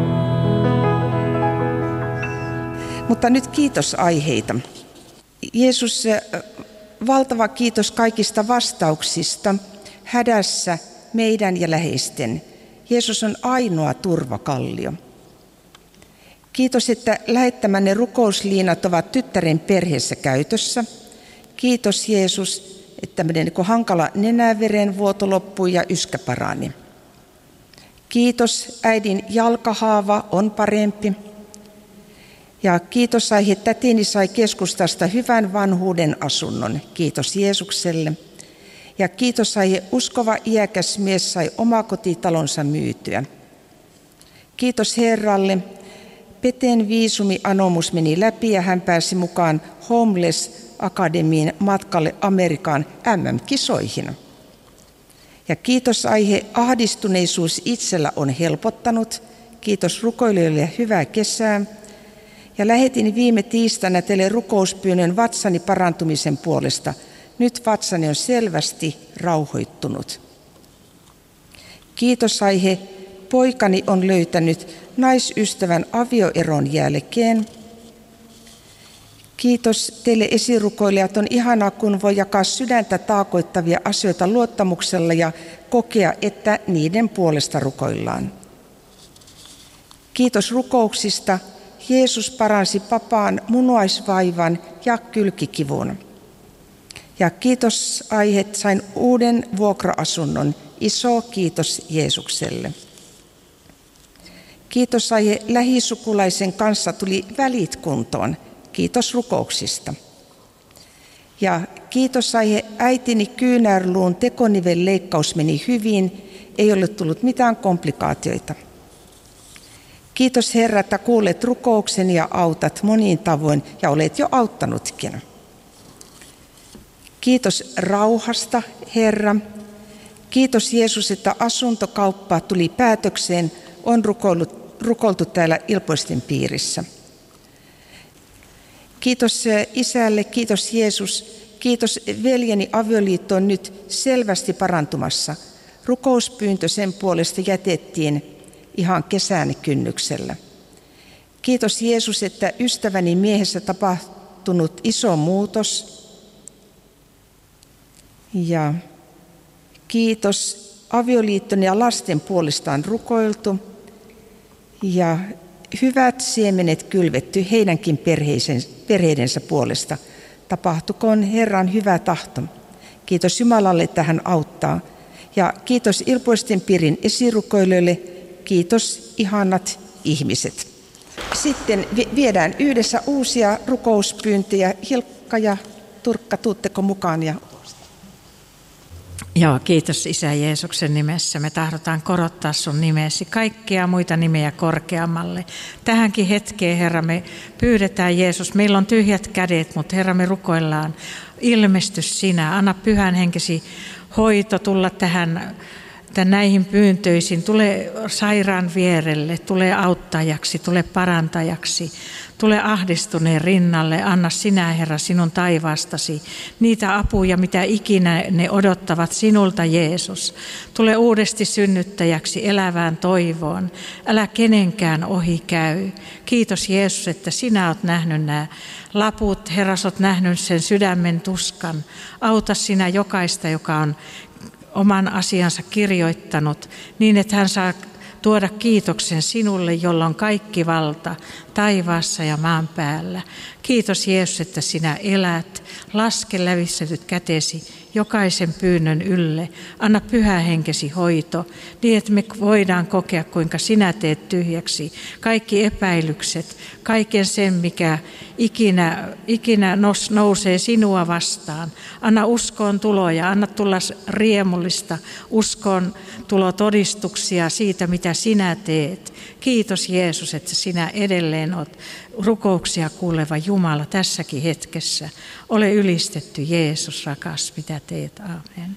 Mutta nyt kiitosaiheita. Jeesus, valtava kiitos kaikista vastauksista hädässä meidän ja läheisten. Jeesus on ainoa turvakallio. Kiitos, että lähettämänne rukousliinat ovat tyttären perheessä käytössä. Kiitos Jeesus, että meidän hankala nenäverenvuoto loppui ja yskä parani. Kiitos, äidin jalkahaava on parempi. Ja kiitos aihe, tätini sai keskustasta hyvän vanhuuden asunnon. Kiitos Jeesukselle. Ja kiitos aihe, uskova iäkäs mies sai omakotitalonsa myytyä. Kiitos Herralle. Peten viisumi-anomus meni läpi ja hän pääsi mukaan Homeless Academyin matkalle Amerikan MM-kisoihin. Ja kiitos aihe, ahdistuneisuus itsellä on helpottanut. Kiitos rukoilijoille ja hyvää kesää. Ja lähetin viime tiistaina teille rukouspyynnön vatsani parantumisen puolesta. Nyt vatsani on selvästi rauhoittunut. Kiitos aihe, poikani on löytänyt naisystävän avioeron jälkeen. Kiitos teille esirukoilijat, on ihanaa kun voi jakaa sydäntä taakoittavia asioita luottamuksella ja kokea, että niiden puolesta rukoillaan. Kiitos rukouksista. Jeesus paransi papaan munuaisvaivan ja kylkikivun. Ja kiitos aiheet, sain uuden vuokra-asunnon. Iso kiitos Jeesukselle. Kiitos aihe, lähisukulaisen kanssa tuli välit kuntoon. Kiitos rukouksista. Ja kiitos aihe, äitini kyynärluun tekonivelleikkaus meni hyvin, ei ole tullut mitään komplikaatioita. Kiitos Herra, että kuulet rukoukseni ja autat monin tavoin ja olet jo auttanutkin. Kiitos rauhasta, Herra. Kiitos Jeesus, että asuntokauppa tuli päätökseen, on rukoiltu täällä Ilpoisten piirissä. Kiitos Isälle, kiitos Jeesus, kiitos veljeni avioliitto on nyt selvästi parantumassa. Rukouspyyntö sen puolesta jätettiin ihan kesän kynnyksellä. Kiitos Jeesus, että ystäväni miehessä tapahtunut iso muutos. Ja kiitos avioliiton ja lasten puolestaan rukoiltu. Ja hyvät siemenet kylvetty heidänkin perheidensä puolesta. Tapahtukoon Herran hyvä tahto. Kiitos Jumalalle, että hän auttaa. Ja kiitos Ilpoisten piirin esirukoilijoille. Kiitos ihanat ihmiset. Sitten viedään yhdessä uusia rukouspyyntöjä. Hilkka ja Turkka, tuutteko mukaan? Joo, kiitos Isä Jeesuksen nimessä. Me tahdotaan korottaa sun nimesi kaikkia muita nimiä korkeammalle. Tähänkin hetkeen, Herra, me pyydetään Jeesus. Meillä on tyhjät kädet, mutta Herra, me rukoillaan. Ilmesty sinä. Anna Pyhän Henkesi hoito tulla näihin pyyntöisiin. Tule sairaan vierelle, tule auttajaksi, tule parantajaksi. Tule ahdistuneen rinnalle, anna sinä, Herra, sinun taivaastasi niitä apuja, mitä ikinä ne odottavat sinulta, Jeesus. Tule uudesti synnyttäjäksi elävään toivoon. Älä kenenkään ohi käy. Kiitos Jeesus, että sinä olet nähnyt nämä laput. Herra, olet nähnyt sen sydämen tuskan. Auta sinä jokaista, joka on oman asiansa kirjoittanut, niin että hän saa tuoda kiitoksen sinulle, jolla on kaikki valta taivaassa ja maan päällä. Kiitos Jeesus, että sinä elät. Laske lävissetyt kätesi jokaisen pyynnön ylle. Anna Pyhä Henkesi hoito, niin että me voidaan kokea, kuinka sinä teet tyhjäksi kaikki epäilykset, kaiken sen, mikä ikinä nousee sinua vastaan. Anna uskoon tuloja, anna tulla riemullista uskoon tulotodistuksia siitä, mitä sinä teet. Kiitos Jeesus, että sinä edelleen olet rukouksia kuuleva Jumala tässäkin hetkessä. Ole ylistetty Jeesus, rakas, mitä teet. Aamen.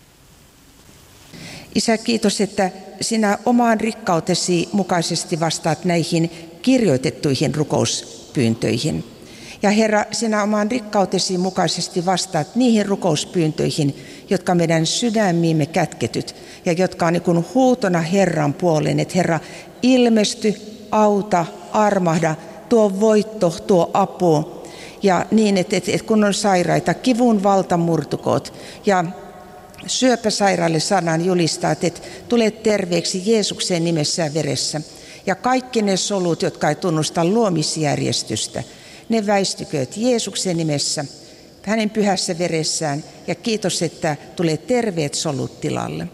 Isä, kiitos, että sinä omaan rikkautesi mukaisesti vastaat näihin kirjoitettuihin rukouspyyntöihin. Ja Herra, sinä omaan rikkautesi mukaisesti vastaat niihin rukouspyyntöihin, jotka meidän sydämiimme kätketyt ja jotka on niin kuin huutona Herran puoleen, että Herra, ilmesty, auta, armahda, tuo voitto, tuo apu. Ja niin, että kun on sairaita, kivun valta murtukoot ja syöpäsairaalle saadaan julistaa, että tule terveeksi Jeesuksen nimessä ja veressä. Ja kaikki ne solut, jotka ei tunnusta luomisjärjestystä, ne väistykööt Jeesuksen nimessä, hänen pyhässä veressään. Ja kiitos, että tulee terveet solut tilalle.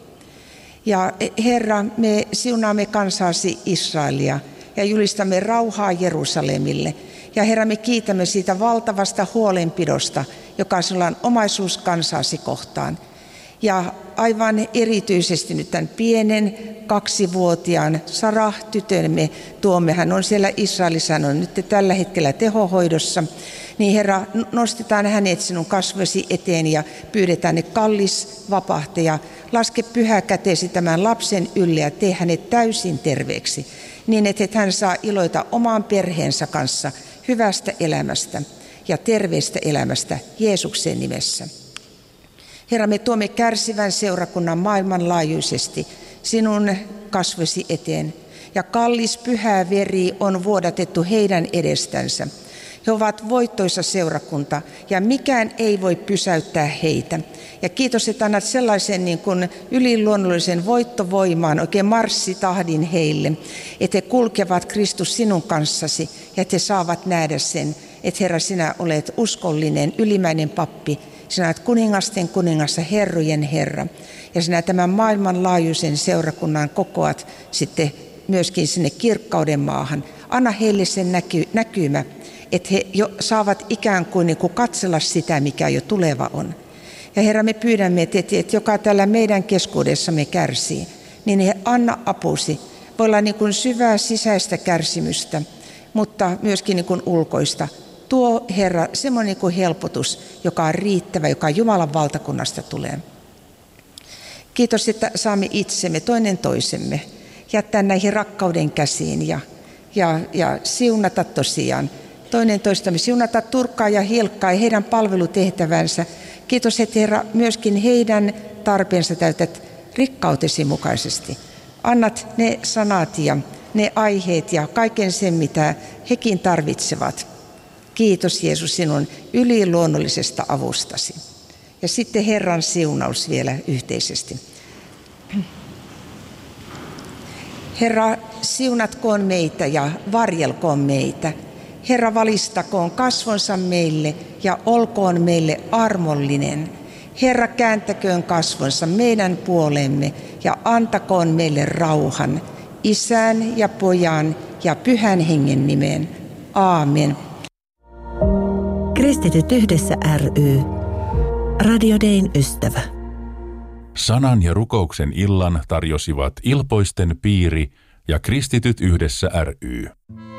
Ja Herra, me siunaamme kansaasi Israelia ja julistamme rauhaa Jerusalemille. Ja Herra, me kiitämme siitä valtavasta huolenpidosta, joka sinulla on omaisuus kansaasi kohtaan. Ja aivan erityisesti nyt tämän pienen 2-vuotiaan Sarah-tytön me tuomme. Hän on siellä Israelissa, hän on nyt tällä hetkellä tehohoidossa. Niin Herra, nostetaan hänet sinun kasvoisi eteen ja pyydetään ne kallis vapahtaja. Laske pyhä käteesi tämän lapsen ylle ja tee hänet täysin terveeksi. Niin että hän saa iloita oman perheensä kanssa hyvästä elämästä ja terveestä elämästä Jeesuksen nimessä. Herra, me tuomme kärsivän seurakunnan maailmanlaajuisesti sinun kasvosi eteen. Ja kallis pyhä veri on vuodatettu heidän edestänsä. He ovat voittoisa seurakunta ja mikään ei voi pysäyttää heitä. Ja kiitos, että annat sellaisen niin kuin yliluonnollisen voittovoimaan, oikein marssitahdin heille, että he kulkevat Kristus sinun kanssasi ja että he saavat nähdä sen, että Herra, sinä olet uskollinen, ylimäinen pappi. Sinä olet kuningasten kuningas ja herrojen Herra. Ja sinä tämän maailmanlaajuisen seurakunnan kokoat sitten myöskin sinne kirkkauden maahan. Anna heille sen näkymä, että he jo saavat ikään kuin katsella sitä, mikä jo tuleva on. Ja Herra, me pyydämme, että joka täällä meidän keskuudessamme kärsii, niin he anna apusi. Voi olla niin kuin syvää sisäistä kärsimystä, mutta myöskin niin kuin ulkoista. Tuo Herra semmoinen niin kuin helpotus, joka on riittävä, joka Jumalan valtakunnasta tulee. Kiitos, että saamme itsemme toinen toisemme jättää näihin rakkauden käsiin ja siunata tosiaan. Toinen toistamme siunata Turkkaa ja Hilkkaa ja heidän palvelutehtävänsä. Kiitos, että Herra myöskin heidän tarpeensa täytät rikkautesi mukaisesti. Annat ne sanat ja ne aiheet ja kaiken sen, mitä hekin tarvitsevat. Kiitos Jeesus sinun yliluonnollisesta avustasi. Ja sitten Herran siunaus vielä yhteisesti. Herra, siunatkoon meitä ja varjelkoon meitä. Herra, valistakoon kasvonsa meille ja olkoon meille armollinen. Herra, kääntäköön kasvonsa meidän puolemme ja antakoon meille rauhan. Isän ja Pojan ja Pyhän Hengen nimeen. Aamen. Kristityt yhdessä ry. Radio Dayn ystävä. Sanan ja rukouksen illan tarjosivat Ilpoisten piiri ja Kristityt yhdessä ry.